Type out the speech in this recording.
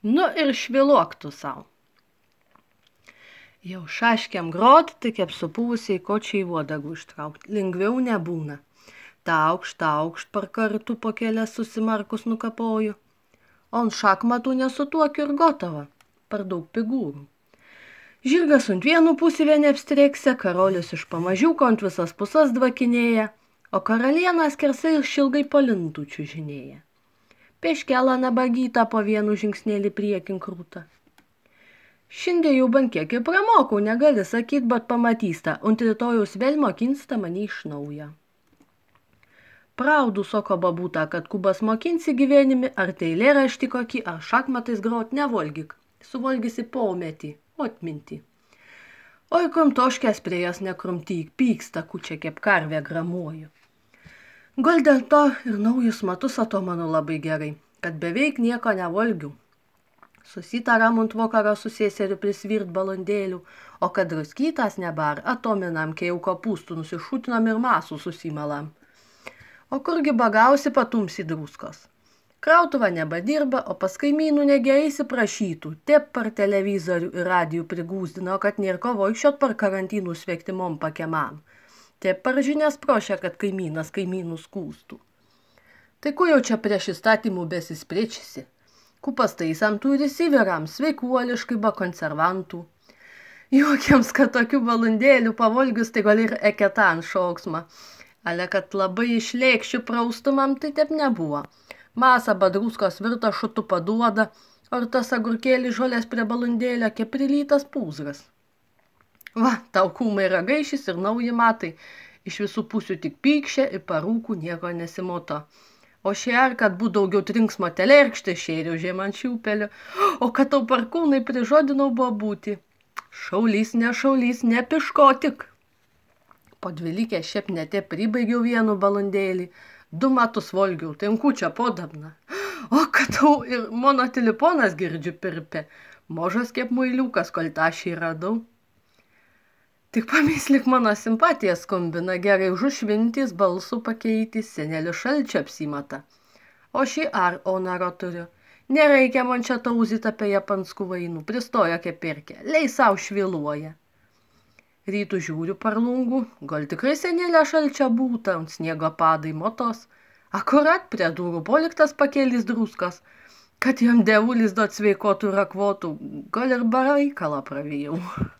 Nu ir šviluok tu sau. Jau šaškiam grot, tik apsupūvusiai kočiai uodagų ištraukt. Lengviau nebūna. Taukšt, par kartu po kelias susimarkus nukapoju. On šachmatų nesutuokiu ir gotava. Per daug figūrų. Žirgas ant vienų pusį vieni apstreikse, karolius iš pamažiuko ant visas pusas dvakinėja, o karaliena skersai ir šilgai po lintų čiužinėja. Peškelą nabagytą po vienu žingsnėlį priekin krūtą. Šiandien jau bent kiek ir pramokau, negali sakyt, bet pamatysta, ant rytojaus vėl mokinsta mane iš naujo. Pravdu soko babūta, kad kubas mokinsi gyvenimi, ar tai eilėraštį kokį, ar šachmatais grot nevolgyk, suvolgysi paumetį, atmintį. Oi, krumtoškės prie jas nekrumtyk, pyksta, kučia kaip karvė gramuoju. Gal dėl to ir naujus matus ato mano labai gerai, kad beveik nieko nevolgiu. Susitaram ant vakaro su seseriu prisvirt balandėlių, o kad druskytas nebar, atominam, kai jau kopūstų nusišutinam ir masų susimalam. O kurgi bagausi patumsi druskos. Krautuva nebadirba, o pas kaimynų negeisi prašytų, tep per televizorių ir radijų prigūzdino, kad nėr ko vaikščiot per karantinų svektimom pakiemam. Tep per žinias prošia, kad kaimynas kaimynų skūstų. Tai ku jau čia prieš įstatymų besisprečisi? Kupas taisam turi siviram, sveikuoliškai be konservantų. Juokiams, kad tokių valandėlių pavolgius tai gal ir eketan šauksmą. Ale kad labai išlėkščių praustumam, tai taip nebuvo. Masa badruskos virto šutu paduoda, ar tas agurkėlis žolės prie balandėlio, kaip prilytas pūzras. Va, tau kūmai ragaišys ir nauji matai. Iš visų pusių tik pykšė ir parūkų nieko nesimoto. O šer, kad būtų daugiau trinksmo telerkštė šėriau žieman šiupelio, o kad tau parkūnai prižodinau buvo būti. Šaulys, nepiško tik. Po dvilikė šiep netė pribaigiau vienu balandėlį, 2 metus volgiau, tai kučia podabna. O kad tau ir mano telefonas girdžiu pirpė, mažas kaip muiliukas, kol tašį radau. Tik pamyslik mano simpatiją skambina, gerai užušvintys balsų pakeitis, senelio šalčio apsimata. O šį ar onaro turiu. Nereikia man čia tauzit apie japanskų vainų, pristoja kaip pirkė, lei sau šviluoja. Rytų žiūriu per lungų, gal tikrai senelio šalčio būta, ant sniego padai motos. Akurat prie durų poliktas pakelis druskos, kad jam devulis duot sveikotų rakvotų, gal ir baraikalą pravėjau.